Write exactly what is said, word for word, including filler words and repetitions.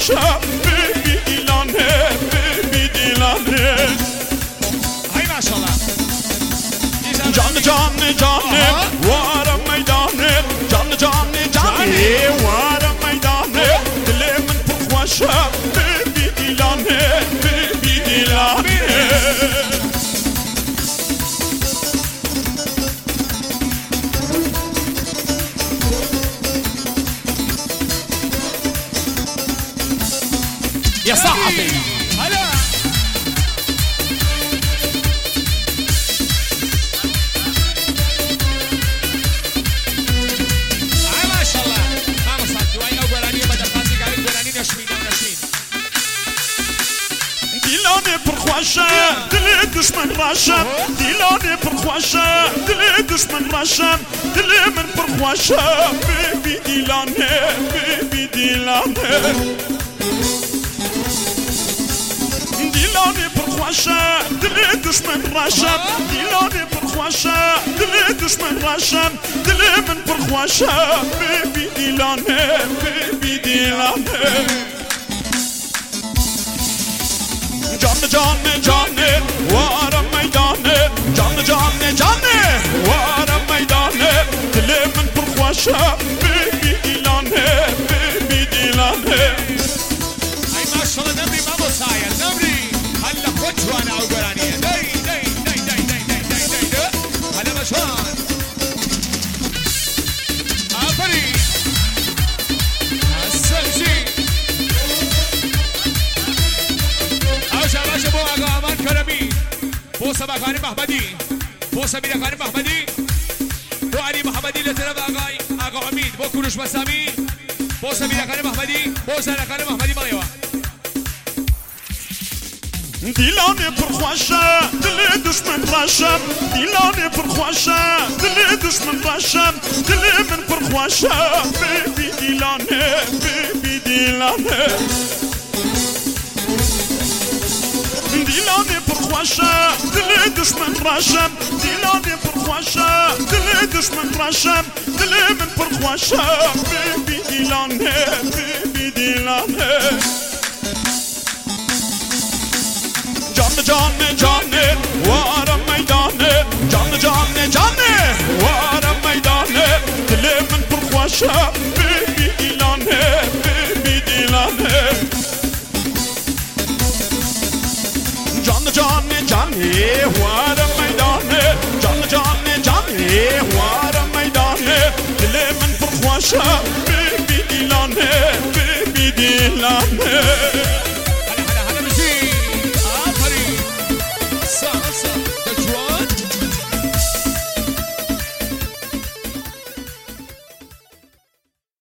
خوشم ببی دیلانه ببی دیلانه های ماشاءالله جان جان جانه وارم میدانه جان جان جانه وارم میدانه دل من پر خوشم ببی دیلانه ببی دیلانه يا صاحبي هلا هاي ما شاء الله ما مصدق وين اولانيه بدل قاسي قاعد اولانيه نشمين نشمين دیلانه پرخوشم دل دشمن راشم دیلانه پرخوشم دل دشمن راشم دل من پرخوشم ببی دیلانه ببی دیلانه دیلانه پرخوشم دل دشمن راشم دیلانه پرخوشم دل دشمن راشم دل من پرخوشم ببی دیلانه ببی دیلانه جان جان جانه وارم میدانه جان جان جانه وارم میدانه دل من پرخوشم ببی دیلانه ببی دیلانه هاي ما شاء الله نمري ما مصاير نمري هلا خد وانا اولانيه داي داي داي داي داي داي داي داي هلا مشان عفري السمسي اوشا باشا بو اقا امان كرمي بو سبا خاني محمدي بو سمير خاني محمدي بو علي محمدي لتنب اقاي اقا عميد بو كروش مسامي بو سمير خاني محمدي بو سنة خاني محمدي مغيوة دیلانه پرخوشم دل دشمن راشم دیلانه پرخوشم دل دشمن راشم دل من پرخوشم ببی دیلانه ببی دیلانه دیلانه پرخوشم دل دشمن راشم دیلانه پرخوشم دل دشمن راشم دل من پرخوشم ببی دیلانه ببی دیلانه جان جان جانه وارم میدانه جان جان جانه وارم میدانه دل من پرخوشم ببی دیلانه ببی دیلانه جان جان جانه وارم میدانه جان جان جانه وارم میدانه دل من پرخوشم ببی دیلانه ببی دیلانه